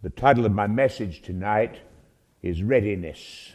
The title of my message tonight is Readiness.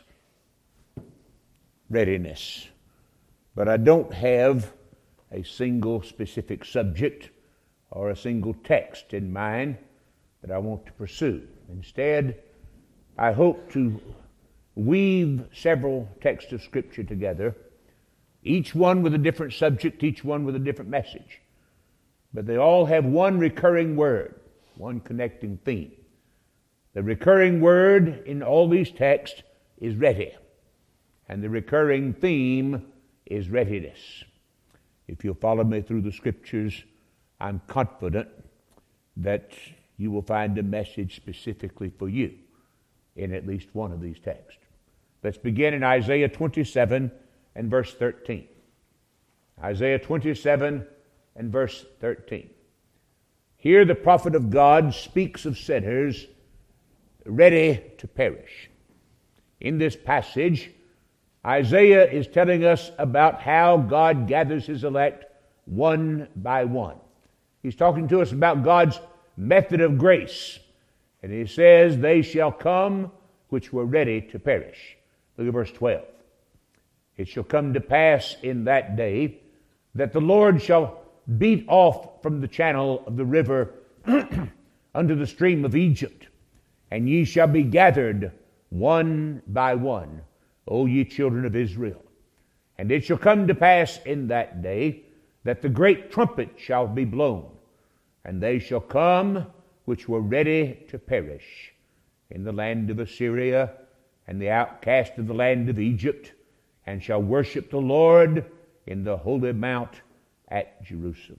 Readiness. But I don't have a single specific subject or a single text in mind that I want to pursue. Instead, I hope to weave several texts of Scripture together, each one with a different subject, each one with a different message. But they all have one recurring word, one connecting theme. The recurring word in all these texts is ready, and the recurring theme is readiness. If you'll follow me through the Scriptures, I'm confident that you will find a message specifically for you in at least one of these texts. Let's begin in Isaiah 27 and verse 13. Isaiah 27 and verse 13. Here the prophet of God speaks of sinners ready to perish. In this passage, Isaiah is telling us about how God gathers his elect one by one. He's talking to us about God's method of grace. And he says, they shall come which were ready to perish. Look at verse 12. It shall come to pass in that day that the Lord shall beat off from the channel of the river unto the stream of Egypt, and ye shall be gathered one by one, O ye children of Israel. And it shall come to pass in that day that the great trumpet shall be blown, and they shall come which were ready to perish in the land of Assyria and the outcast of the land of Egypt, and shall worship the Lord in the holy mount at Jerusalem.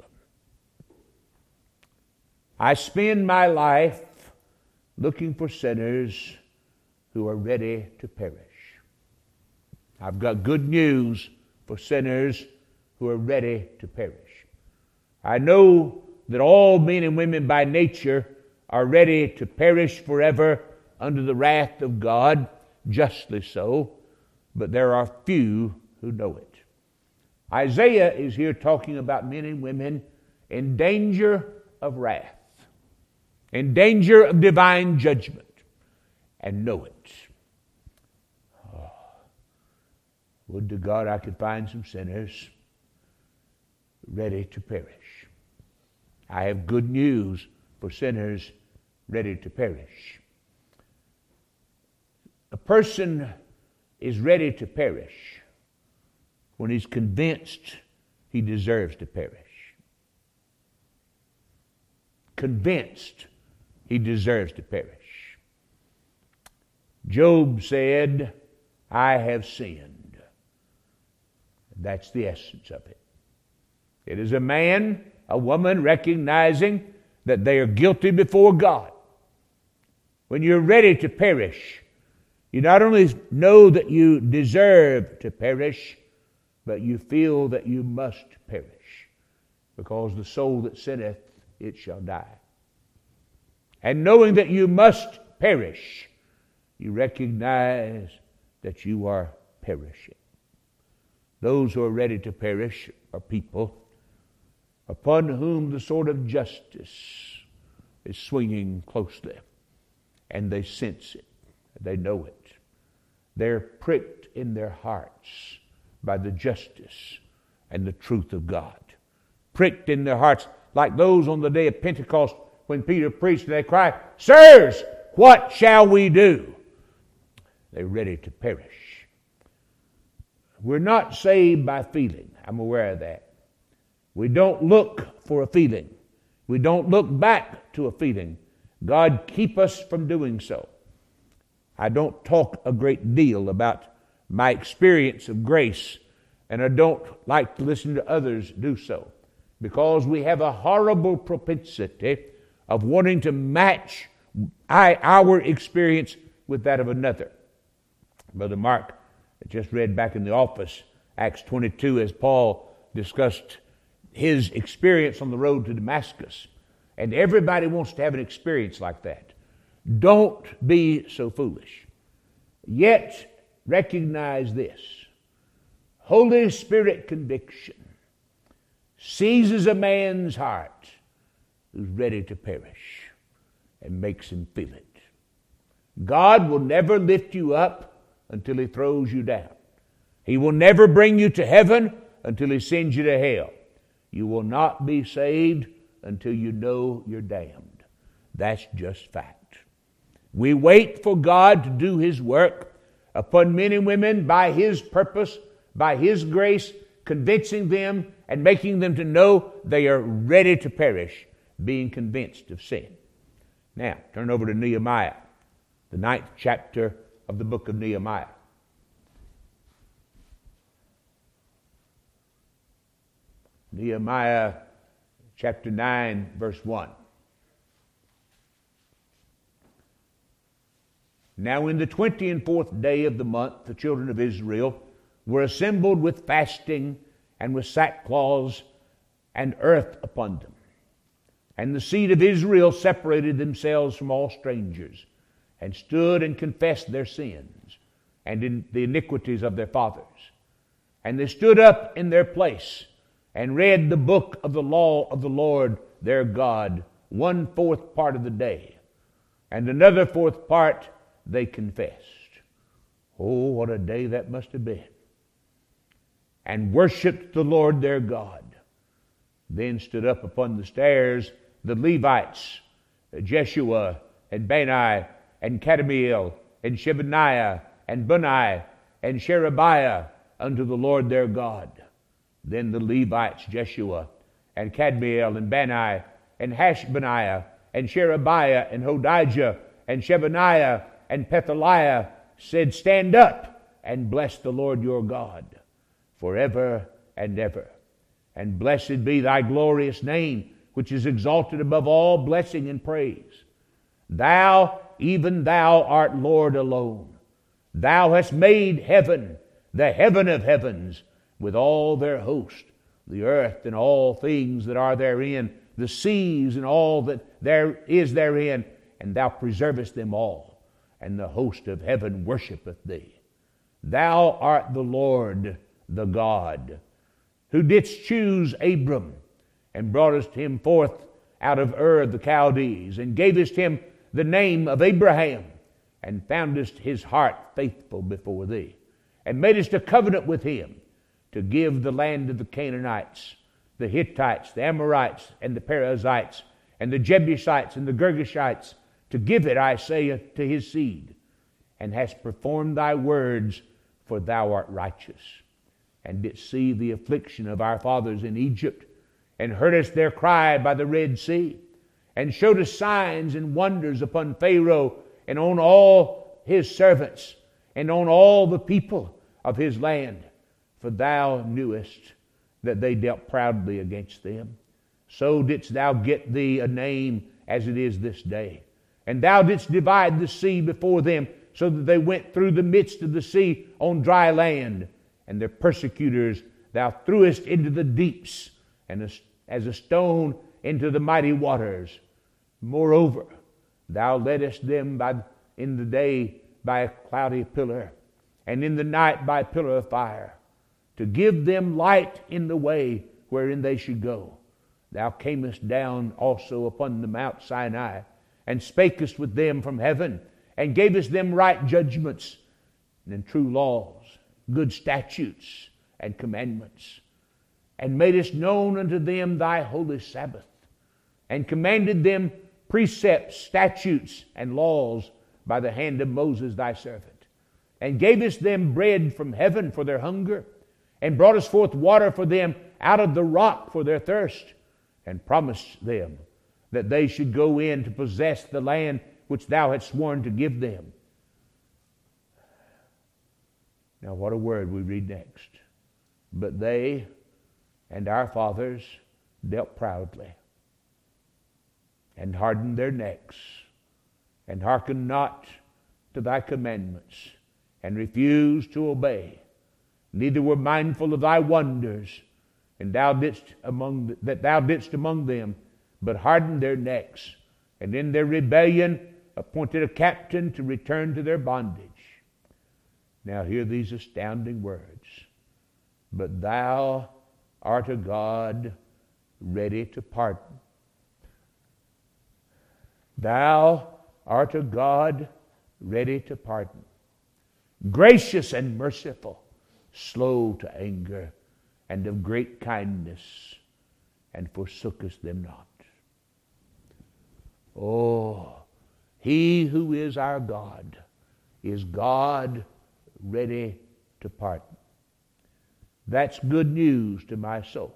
I spend my life looking for sinners who are ready to perish. I've got good news for sinners who are ready to perish. I know that all men and women by nature are ready to perish forever under the wrath of God, justly so, but there are few who know it. Isaiah is here talking about men and women in danger of wrath, in danger of divine judgment, and know it. Oh, would to God I could find some sinners ready to perish. I have good news for sinners ready to perish. A person is ready to perish when he's convinced he deserves to perish. Convinced he deserves to perish. Job said, I have sinned. That's the essence of it. It is a man, a woman recognizing that they are guilty before God. When you're ready to perish, you not only know that you deserve to perish, but you feel that you must perish, because the soul that sinneth, it shall die. And knowing that you must perish, you recognize that you are perishing. Those who are ready to perish are people upon whom the sword of justice is swinging closely, and they sense it, they know it. They're pricked in their hearts by the justice and the truth of God. Pricked in their hearts like those on the day of Pentecost when Peter preached, and they cried, Sirs, what shall we do? They're ready to perish. We're not saved by feeling. I'm aware of that. We don't look for a feeling. We don't look back to a feeling. God keep us from doing so. I don't talk a great deal about my experience of grace, and I don't like to listen to others do so, because we have a horrible propensity of wanting to match our experience with that of another. Brother Mark just read back in the office Acts 22 as Paul discussed his experience on the road to Damascus. And everybody wants to have an experience like that. Don't be so foolish. Yet recognize this. Holy Spirit conviction seizes a man's heart who's ready to perish and makes him feel it. God will never lift you up until He throws you down. He will never bring you to heaven until He sends you to hell. You will not be saved until you know you're damned. That's just fact. We wait for God to do His work upon men and women by His purpose, by His grace, convincing them and making them to know they are ready to perish, being convinced of sin. Now, turn over to Nehemiah, the 9th chapter of the book of Nehemiah. Nehemiah chapter 9, verse 1. Now in the 24th day of the month, the children of Israel were assembled with fasting and with sackcloth and earth upon them. And the seed of Israel separated themselves from all strangers, and stood and confessed their sins and in the iniquities of their fathers. And they stood up in their place and read the book of the law of the Lord their God 1/4 part of the day, and another 4th part they confessed. Oh, what a day that must have been. And worshipped the Lord their God. Then stood up upon the stairs the Levites, Jeshua and Bani and Kadmiel and Shebaniah and Bunni and Sherebiah unto the Lord their God. Then the Levites, Jeshua and Kadmiel and Bani and Hashbaniah and Sherebiah and Hodijah and Shebaniah and Pethaliah said, Stand up and bless the Lord your God forever and ever. And blessed be thy glorious name, which is exalted above all blessing and praise. Thou, even thou art Lord alone. Thou hast made heaven, the heaven of heavens, with all their host, the earth and all things that are therein, the seas and all that there is therein, and thou preservest them all, and the host of heaven worshipeth thee. Thou art the Lord, the God, who didst choose Abram, and broughtest him forth out of Ur the Chaldees, and gavest him the name of Abraham, and foundest his heart faithful before thee, and madest a covenant with him, to give the land of the Canaanites, the Hittites, the Amorites, and the Perizzites, and the Jebusites, and the Girgashites, to give it, I say, to his seed, and hast performed thy words, for thou art righteous, and didst see the affliction of our fathers in Egypt, and heardest their cry by the Red Sea, and showedest signs and wonders upon Pharaoh, and on all his servants, and on all the people of his land. For thou knewest that they dealt proudly against them. So didst thou get thee a name as it is this day. And thou didst divide the sea before them, so that they went through the midst of the sea on dry land. And their persecutors thou threwest into the deeps, and as a stone into the mighty waters. Moreover, thou leddest them in the day by a cloudy pillar, and in the night by a pillar of fire, to give them light in the way wherein they should go. Thou camest down also upon the Mount Sinai, and spakest with them from heaven, and gavest them right judgments, and true laws, good statutes, and commandments, and madest known unto them thy holy Sabbath, and commanded them precepts, statutes, and laws by the hand of Moses thy servant, and gavest them bread from heaven for their hunger, and broughtest forth water for them out of the rock for their thirst, and promised them that they should go in to possess the land which thou hadst sworn to give them. Now what a word we read next. But they and our fathers dealt proudly, and hardened their necks, and hearkened not to thy commandments, and refused to obey. Neither were mindful of thy wonders, and thou didst among them, but hardened their necks, and in their rebellion appointed a captain to return to their bondage. Now hear these astounding words. But thou art a God ready to pardon. Thou art a God ready to pardon, gracious and merciful, slow to anger, and of great kindness, and forsooketh them not. Oh, He who is our God is God ready to pardon. That's good news to my soul.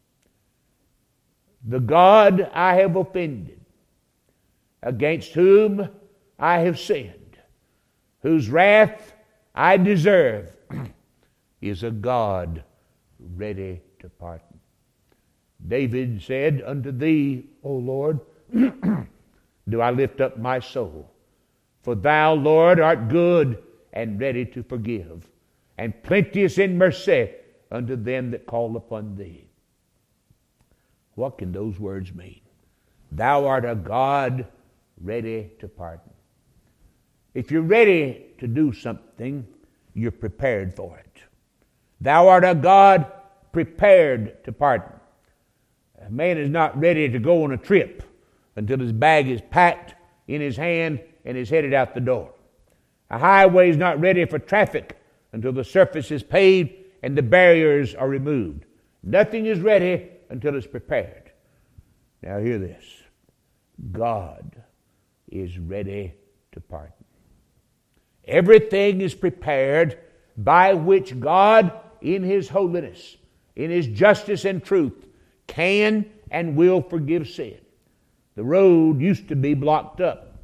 The God I have offended, against whom I have sinned, whose wrath I deserve, is a God ready to pardon. David said, unto thee, O Lord, do I lift up my soul. For thou, Lord, art good and ready to forgive, and plenteous in mercy unto them that call upon thee. What can those words mean? Thou art a God ready to pardon. If you're ready to do something, you're prepared for it. Thou art a God prepared to pardon. A man is not ready to go on a trip until his bag is packed in his hand and is headed out the door. A highway is not ready for traffic until the surface is paved and the barriers are removed. Nothing is ready until it's prepared. Now hear this. God is ready to pardon. Everything is prepared by which God, in His holiness, in His justice and truth, can and will forgive sin. The road used to be blocked up,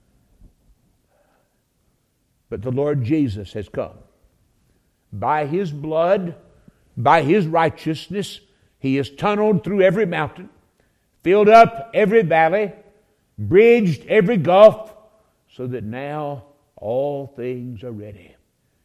but the Lord Jesus has come. By His blood, by His righteousness, He has tunneled through every mountain, filled up every valley, bridged every gulf, so that now all things are ready.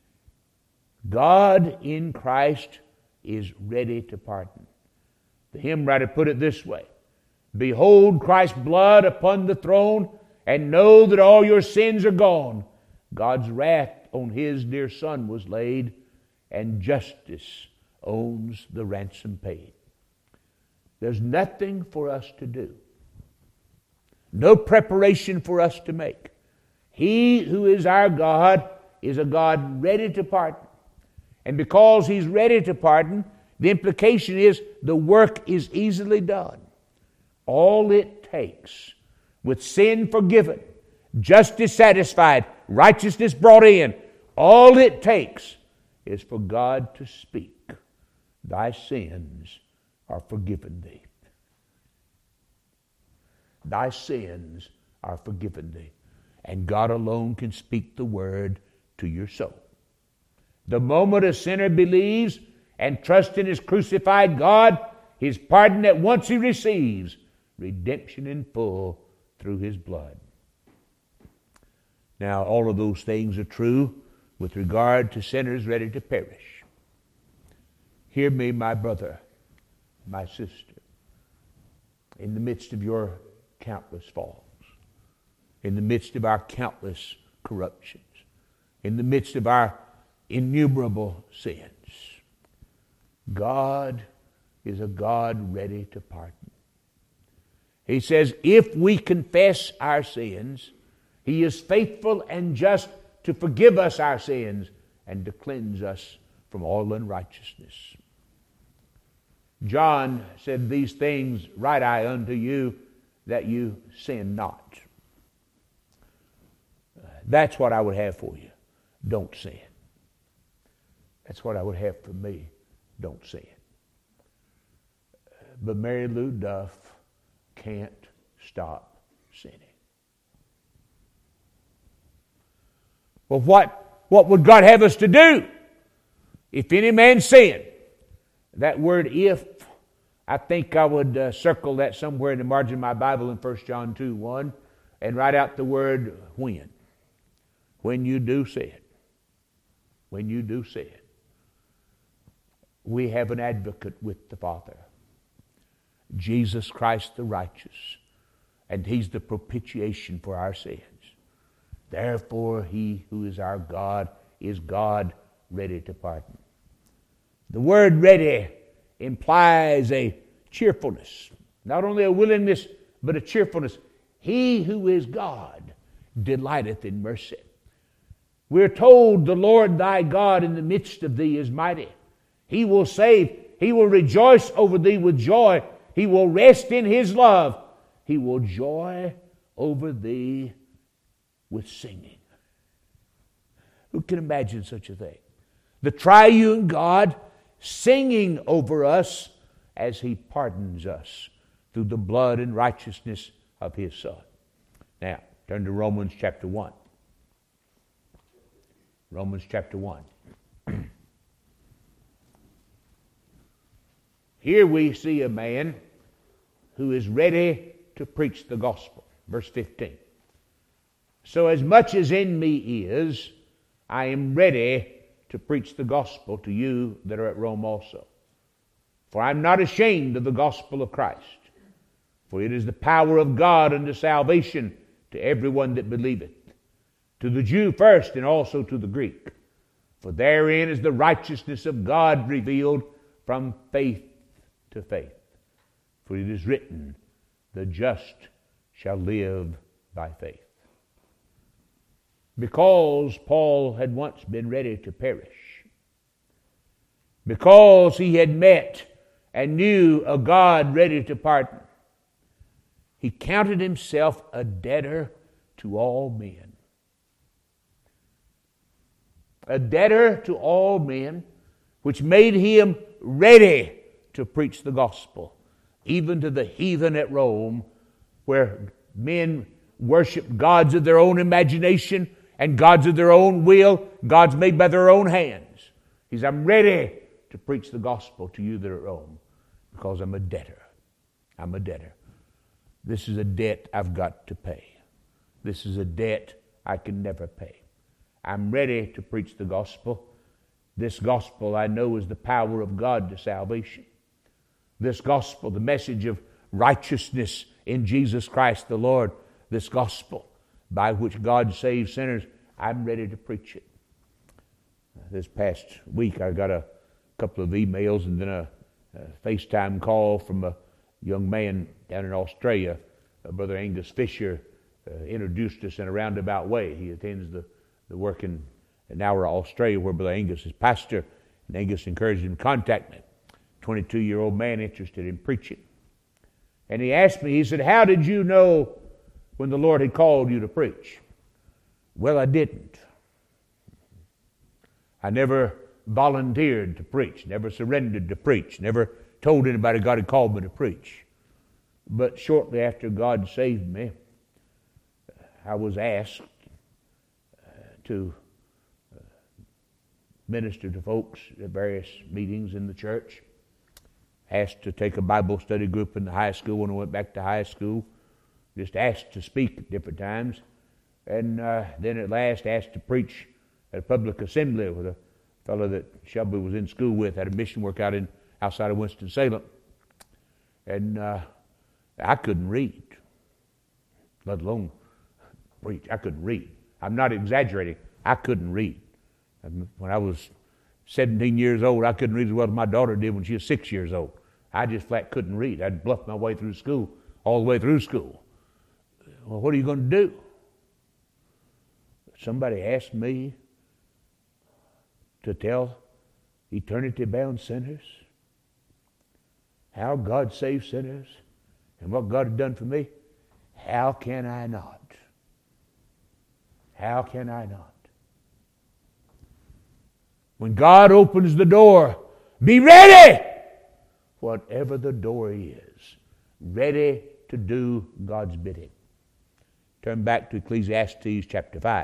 God in Christ is ready to pardon. The hymn writer put it this way: behold Christ's blood upon the throne, and know that all your sins are gone. God's wrath on His dear Son was laid, and justice owns the ransom paid. There's nothing for us to do, no preparation for us to make. He who is our God is a God ready to pardon. And because He's ready to pardon, the implication is the work is easily done. All it takes, with sin forgiven, justice satisfied, righteousness brought in, all it takes is for God to speak, thy sins are forgiven thee. Thy sins are forgiven thee. And God alone can speak the word to your soul. The moment a sinner believes and trusts in His crucified God, His pardon at once he receives, redemption in full through His blood. Now, all of those things are true with regard to sinners ready to perish. Hear me, my brother, my sister, in the midst of your countless faults, in the midst of our countless corruptions, in the midst of our innumerable sins. God is a God ready to pardon. He says, if we confess our sins, He is faithful and just to forgive us our sins and to cleanse us from all unrighteousness. John said, these things write I unto you, that you sin not. That's what I would have for you. Don't sin. That's what I would have for me. Don't sin. But Mary Lou Duff can't stop sinning. Well, what would God have us to do? If any man sin. That word if, I think I would circle that somewhere in the margin of my Bible in 1 John 2:1 and write out the word when. When you do sin. When you do sin. We have an advocate with the Father. Jesus Christ the righteous. And He's the propitiation for our sins. Therefore, He who is our God is God ready to pardon. The word ready implies a cheerfulness. Not only a willingness, but a cheerfulness. He who is God delighteth in mercy. We're told the Lord thy God in the midst of thee is mighty. He will save. He will rejoice over thee with joy. He will rest in his love. He will joy over thee with singing. Who can imagine such a thing? The triune God singing over us as he pardons us through the blood and righteousness of his Son. Now, turn to Romans chapter 1. Romans chapter 1. Here we see a man who is ready to preach the gospel. Verse 15. So as much as in me is, I am ready to preach the gospel to you that are at Rome also. For I am not ashamed of the gospel of Christ, for it is the power of God unto salvation to everyone that believeth, to the Jew first and also to the Greek. For therein is the righteousness of God revealed from faith to faith. For it is written, the just shall live by faith. Because Paul had once been ready to perish, because he had met and knew a God ready to pardon, he counted himself a debtor to all men. A debtor to all men, which made him ready to preach the gospel, even to the heathen at Rome, where men worship gods of their own imagination and gods of their own will, gods made by their own hands. He says, I'm ready to preach the gospel to you that are at Rome because I'm a debtor. I'm a debtor. This is a debt I've got to pay. This is a debt I can never pay. I'm ready to preach the gospel. This gospel I know is the power of God to salvation. This gospel, the message of righteousness in Jesus Christ the Lord, this gospel by which God saves sinners, I'm ready to preach it. This past week I got a couple of emails and then a FaceTime call from a young man down in Australia. Brother Angus Fisher introduced us in a roundabout way. He attends the work in Nowra, Australia, where Brother Angus is pastor, and Angus encouraged him to contact me. 22-year-old man interested in preaching. And he asked me, he said, how did you know when the Lord had called you to preach? Well, I didn't. I never volunteered to preach, never surrendered to preach, never told anybody God had called me to preach. But shortly after God saved me, I was asked to minister to folks at various meetings in the church. Asked to take a Bible study group in the high school when I went back to high school. Just asked to speak at different times. And then at last asked to preach at a public assembly with a fellow that Shelby was in school with, had a mission work outside of Winston-Salem. And I couldn't read, let alone preach. I couldn't read. I'm not exaggerating. I couldn't read. When I was 17 years old, I couldn't read as well as my daughter did when she was 6 years old. I just flat couldn't read. I'd bluff my way through school, all the way through school. Well, what are you going to do? Somebody asked me to tell eternity-bound sinners how God saved sinners and what God had done for me. How can I not? How can I not? When God opens the door, be ready! Whatever the door is, ready to do God's bidding. Turn back to Ecclesiastes chapter 5.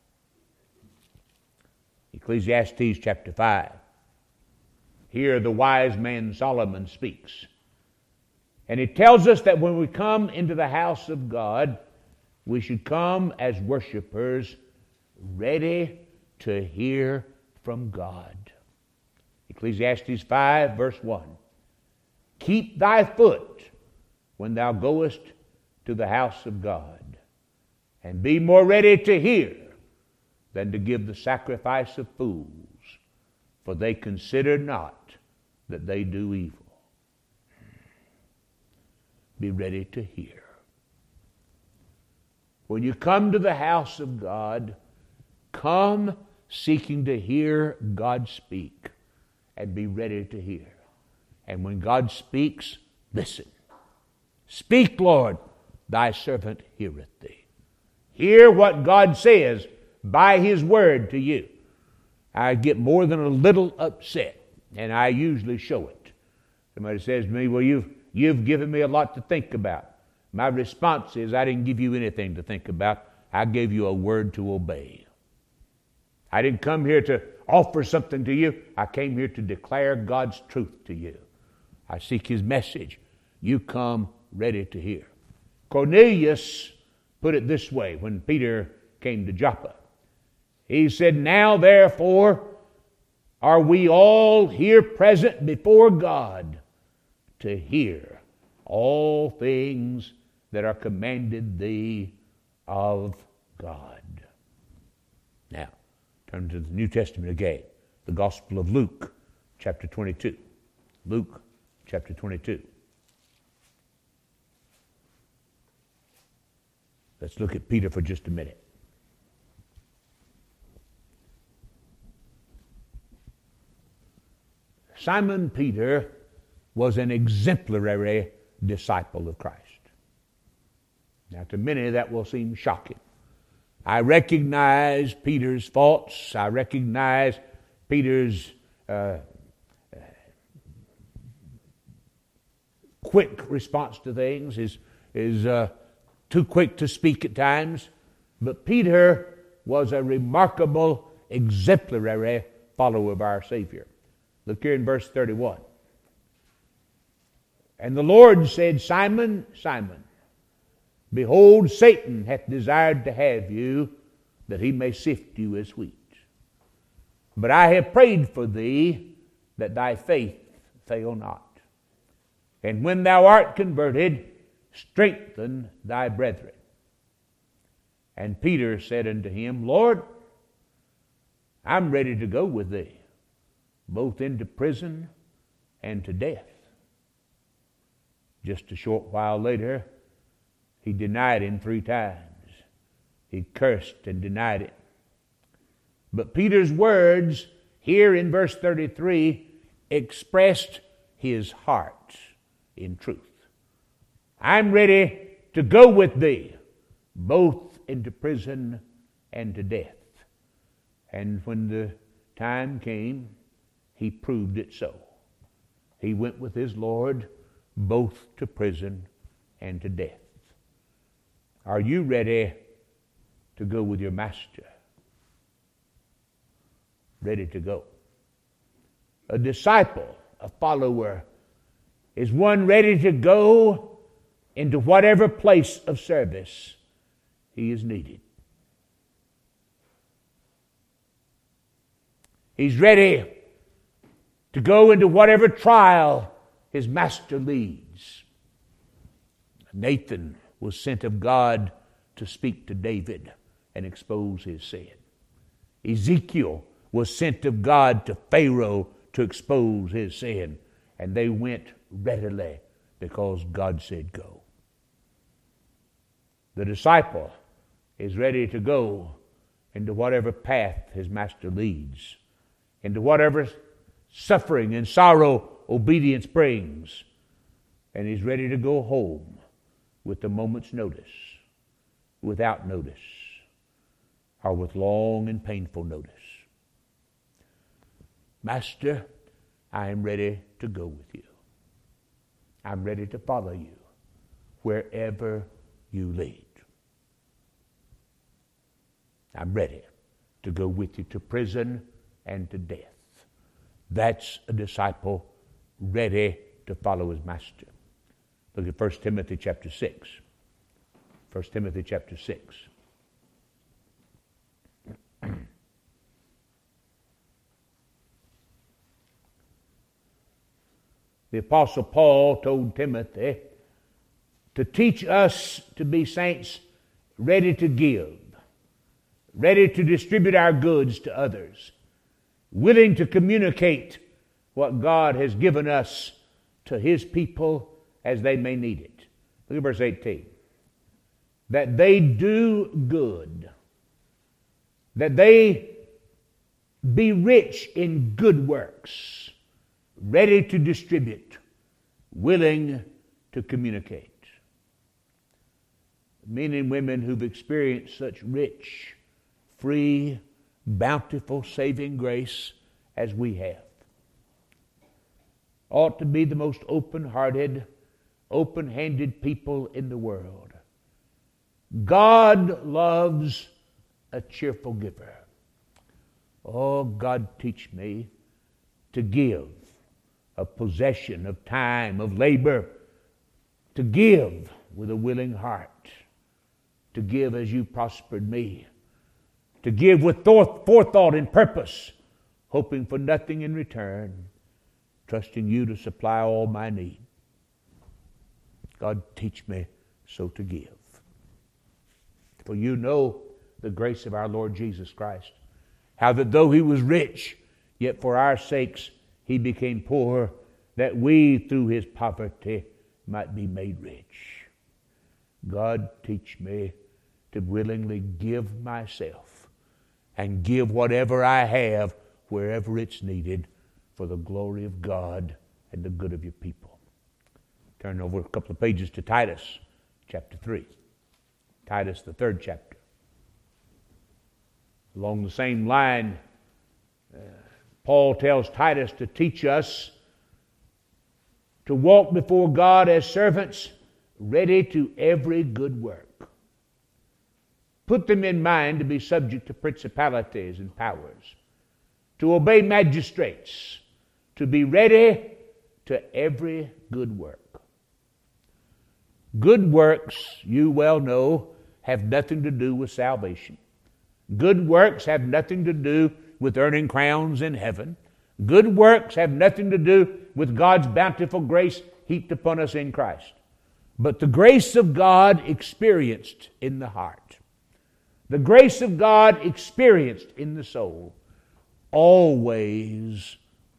Ecclesiastes chapter 5. Here the wise man Solomon speaks. And he tells us that when we come into the house of God, we should come as worshipers ready to hear from God. Ecclesiastes 5 verse 1. Keep thy foot when thou goest to the house of God, and be more ready to hear than to give the sacrifice of fools, for they consider not that they do evil. Be ready to hear. When you come to the house of God, come seeking to hear God speak and be ready to hear. And when God speaks, listen. Speak, Lord, thy servant heareth thee. Hear what God says by His word to you. I get more than a little upset, and I usually show it. Somebody says to me, well, you've given me a lot to think about. My response is, I didn't give you anything to think about. I gave you a word to obey. I didn't come here to offer something to you. I came here to declare God's truth to you. I seek His message. You come ready to hear. Cornelius put it this way when Peter came to Joppa. He said, now therefore are we all here present before God to hear all things that are commanded thee of God. Now, turn to the New Testament again. The Gospel of Luke, chapter 22. Luke, chapter 22. Let's look at Peter for just a minute. Simon Peter was an exemplary disciple of Christ. Now, to many that will seem shocking. I recognize Peter's faults. I recognize Peter's quick response to things, is too quick to speak at times. But Peter was a remarkable, exemplary follower of our Savior. Look here in verse 31. And the Lord said, Simon, Simon, behold, Satan hath desired to have you, that he may sift you as wheat. But I have prayed for thee, that thy faith fail not. And when thou art converted, strengthen thy brethren. And Peter said unto him, Lord, I'm ready to go with thee, both into prison and to death. Just a short while later, he denied him 3 times. He cursed and denied it. But Peter's words here in verse 33 expressed his heart in truth. I'm ready to go with thee, both into prison and to death. And when the time came, he proved it so. He went with his Lord both to prison and to death. Are you ready to go with your master? Ready to go. A disciple, a follower, is one ready to go into whatever place of service he is needed. He's ready to go into whatever trial his master leads. Nathan was sent of God to speak to David and expose his sin. Ezekiel was sent of God to Pharaoh to expose his sin. And they went readily because God said go. The disciple is ready to go into whatever path his master leads, into whatever suffering and sorrow obedience brings, and he's ready to go home with a moment's notice, without notice, or with long and painful notice. Master, I am ready to go with you. I'm ready to follow you wherever you lead. I'm ready to go with you to prison and to death. That's a disciple ready to follow his master. Look at 1 Timothy chapter 6. 1 Timothy chapter 6. The Apostle Paul told Timothy to teach us to be saints ready to give, ready to distribute our goods to others, willing to communicate what God has given us to His people as they may need it. Look at verse 18. That they do good that they be rich in good works, ready to distribute, willing to communicate. Men and women who've experienced such rich, free, bountiful, saving grace as we have ought to be the most open-hearted, open-handed people in the world. God loves a cheerful giver. Oh, God, teach me to give of possession, of time, of labor, to give with a willing heart, to give as you prospered me, to give with forethought and purpose, hoping for nothing in return, trusting you to supply all my need. God, teach me so to give. For you know the grace of our Lord Jesus Christ, how that though he was rich, yet for our sakes he became poor, that we through his poverty might be made rich. God, teach me to willingly give myself and give whatever I have wherever it's needed for the glory of God and the good of your people. Turn over a couple of pages to Titus chapter 3. Titus, the 3rd chapter. Along the same line, Paul tells Titus to teach us to walk before God as servants, ready to every good work. Put them in mind to be subject to principalities and powers, to obey magistrates, to be ready to every good work. Good works, you well know, have nothing to do with salvation. Good works have nothing to do with earning crowns in heaven. Good works have nothing to do with God's bountiful grace heaped upon us in Christ. But the grace of God experienced in the heart, the grace of God experienced in the soul, always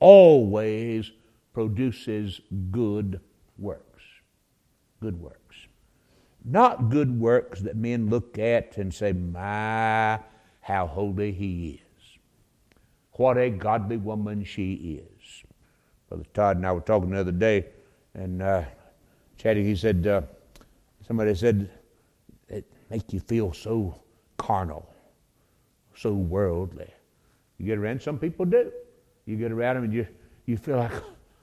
produces good works. Good works. Not good works that men look at and say, my, how holy he is. What a godly woman she is. Brother Todd and I were talking the other day, and chatting, he said, somebody said, it make you feel so carnal, so worldly. You get around, some people do. You get around them and you feel like,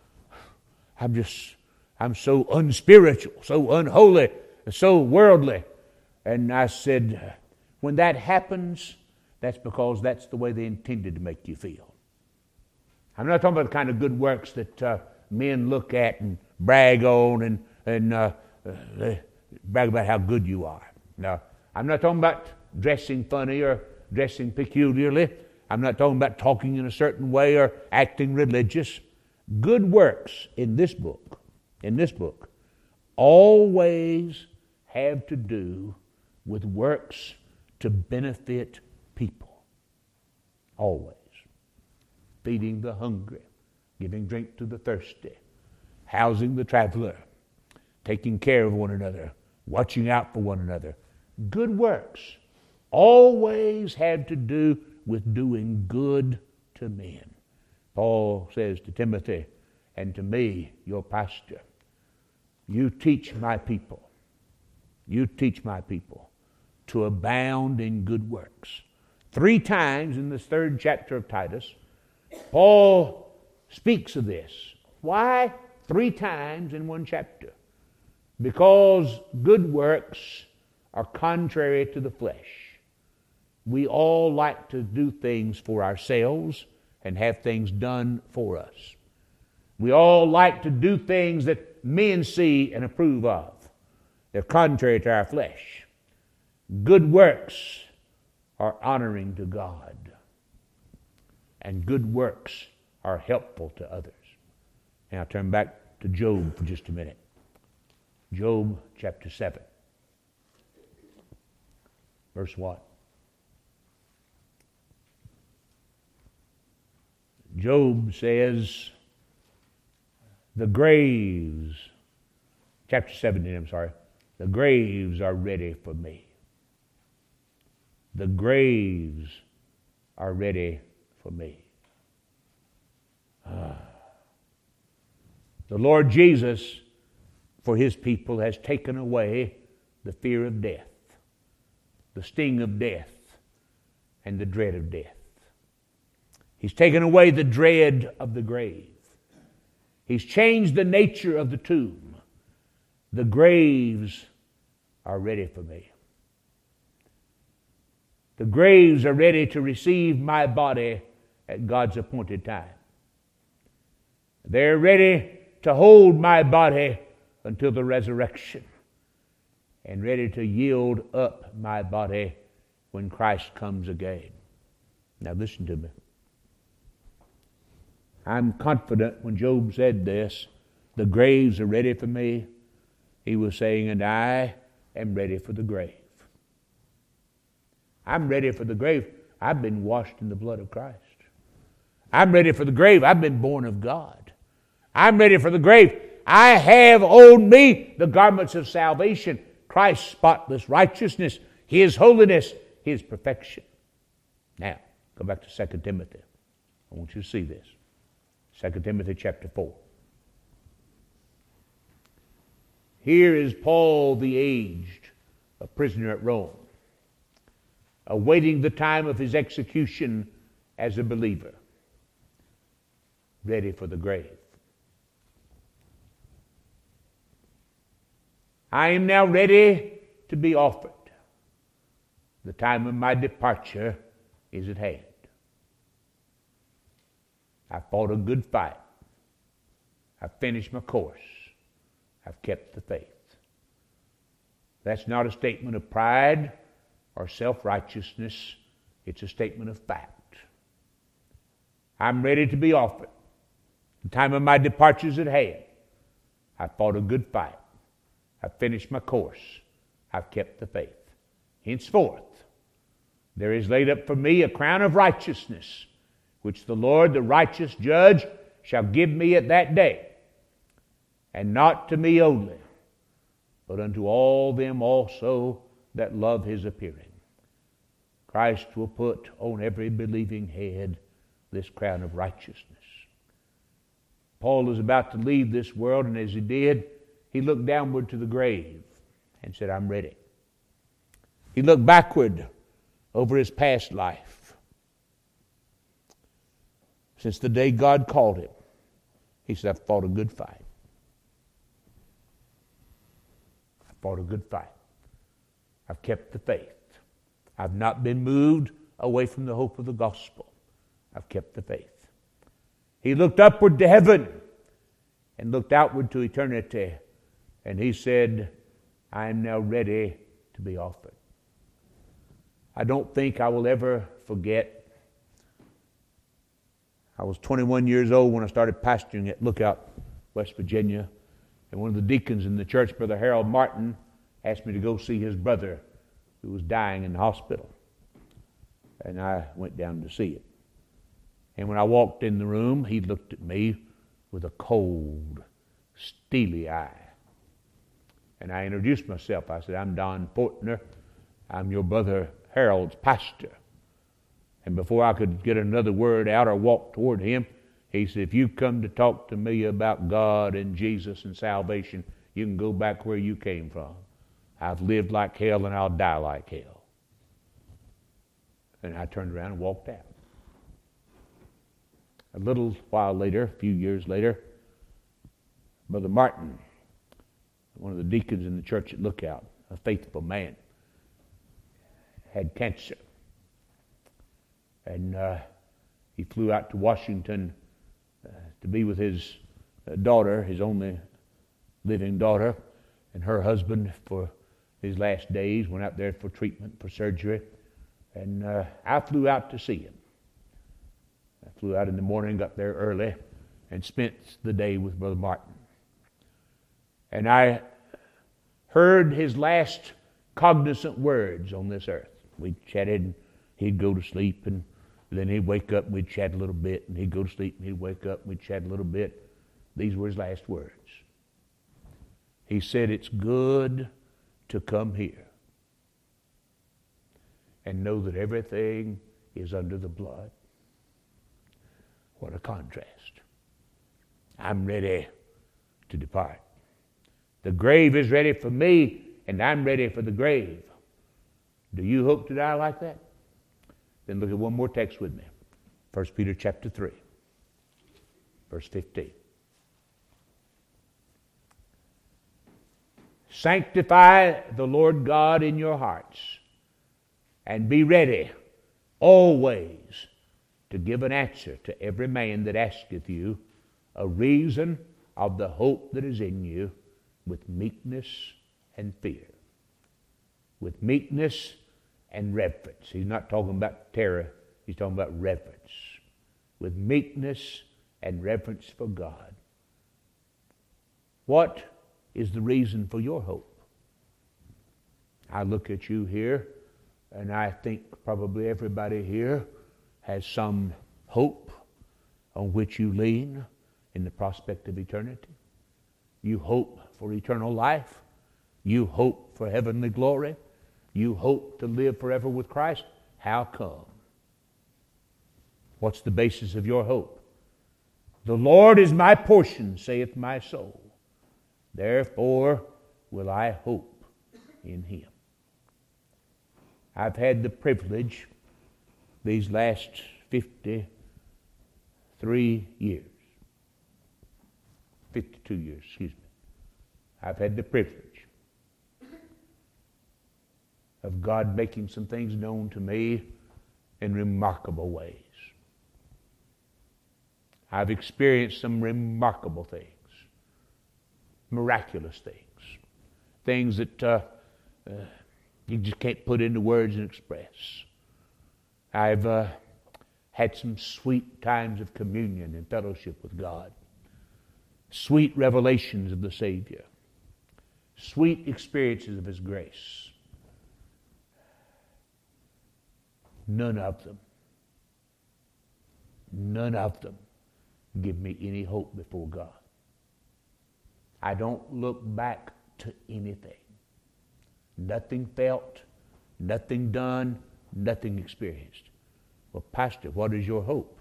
I'm so unspiritual, so unholy, so worldly. And I said, when that happens, that's because that's the way they intended to make you feel. I'm not talking about the kind of good works that men look at and brag on and brag about how good you are. No, I'm not talking about dressing funny or dressing peculiarly. I'm not talking about talking in a certain way or acting religious. Good works in this book, always have to do with works to benefit people. Always. Feeding the hungry, giving drink to the thirsty, housing the traveler, taking care of one another, watching out for one another. Good works always have to do with doing good to men. Paul says to Timothy and to me, your pastor, you teach my people to abound in good works. 3 times in this 3rd chapter of Titus, Paul speaks of this. Why 3 times in 1 chapter? Because good works are contrary to the flesh. We all like to do things for ourselves and have things done for us. We all like to do things that men see and approve of. They're contrary to our flesh. Good works are honoring to God. And good works are helpful to others. Now turn back to Job for just a minute. Job chapter 7. Verse 1. Job says, the graves, chapter 17, the graves are ready for me. The graves are ready for me. The Lord Jesus, for His people, has taken away the fear of death, the sting of death, and the dread of death. He's taken away the dread of the grave. He's changed the nature of the tomb. The graves are ready for me. The graves are ready to receive my body at God's appointed time. They're ready to hold my body until the resurrection, and ready to yield up my body when Christ comes again. Now listen to me. I'm confident when Job said this, the graves are ready for me, he was saying, and I am ready for the grave. I'm ready for the grave. I've been washed in the blood of Christ. I'm ready for the grave. I've been born of God. I'm ready for the grave. I have on me the garments of salvation, Christ's spotless righteousness, His holiness, His perfection. Now, go back to 2 Timothy. I want you to see this. 2 Timothy chapter 4. Here is Paul the aged, a prisoner at Rome, awaiting the time of his execution as a believer, ready for the grave. I am now ready to be offered. The time of my departure is at hand. I fought a good fight. I've finished my course. I've kept the faith. That's not a statement of pride or self-righteousness. It's a statement of fact. I'm ready to be offered. The time of my departure is at hand. I fought a good fight. I've finished my course. I've kept the faith. Henceforth, there is laid up for me a crown of righteousness, which the Lord, the righteous judge, shall give me at that day, and not to me only, but unto all them also that love His appearing. Christ will put on every believing head this crown of righteousness. Paul is about to leave this world, and as he did, he looked downward to the grave and said, I'm ready. He looked backward over his past life. Since the day God called him, he said, I've fought a good fight. I've fought a good fight. I've kept the faith. I've not been moved away from the hope of the gospel. I've kept the faith. He looked upward to heaven and looked outward to eternity, and he said, I am now ready to be offered. I don't think I will ever forget. I was 21 years old when I started pastoring at Lookout, West Virginia, and one of the deacons in the church, Brother Harold Martin, asked me to go see his brother who was dying in the hospital. And I went down to see him. And when I walked in the room, he looked at me with a cold, steely eye. And I introduced myself. I said, I'm Don Fortner. I'm your brother Harold's pastor. And before I could get another word out or walk toward him, he said, if you've come to talk to me about God and Jesus and salvation, you can go back where you came from. I've lived like hell and I'll die like hell. And I turned around and walked out. A little while later, a few years later, Brother Martin, one of the deacons in the church at Lookout, a faithful man, had cancer. And he flew out to Washington to be with his daughter, his only living daughter, and her husband for his last days, went out there for treatment, for surgery. And I flew out to see him. I flew out in the morning, got there early, and spent the day with Brother Martin. And I heard his last cognizant words on this earth. We chatted, and he'd go to sleep, and then he'd wake up, and we'd chat a little bit, and he'd go to sleep, and he'd wake up, and we'd chat a little bit. These were his last words. He said, it's good to come here and know that everything is under the blood. What a contrast. I'm ready to depart. The grave is ready for me, and I'm ready for the grave. Do you hope to die like that? Then look at one more text with me. 1 Peter chapter 3, verse 15. Sanctify the Lord God in your hearts, and be ready always to give an answer to every man that asketh you a reason of the hope that is in you, with meekness and fear. With meekness and reverence. He's not talking about terror. He's talking about reverence. With meekness and reverence for God. What is the reason for your hope? I look at you here, and I think probably everybody here has some hope on which you lean in the prospect of eternity. You hope for eternal life. You hope for heavenly glory. You hope to live forever with Christ. How come? What's the basis of your hope? The Lord is my portion, saith my soul. Therefore will I hope in Him. I've had the privilege these last 52 years, I've had the privilege of God making some things known to me in remarkable ways. I've experienced some remarkable things, miraculous things, things that you just can't put into words and express. I've had some sweet times of communion and fellowship with God, sweet revelations of the Savior, sweet experiences of His grace. None of them give me any hope before God. I don't look back to anything. Nothing felt, nothing done, nothing experienced. Well, Pastor, what is your hope?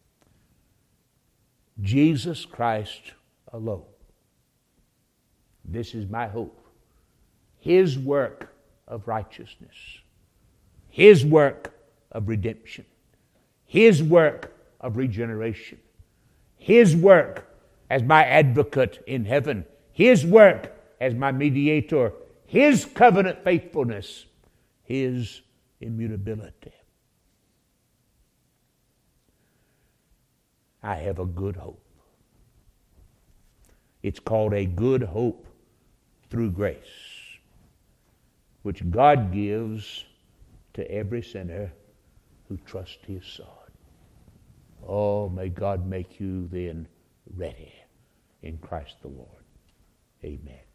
Jesus Christ alone. This is my hope. His work of righteousness. His work of redemption. His work of regeneration. His work as my advocate in heaven. His work as my mediator. His covenant faithfulness. His immutability. I have a good hope. It's called a good hope through grace, which God gives to every sinner who trusts His Son. Oh, may God make you then ready in Christ the Lord. Amen.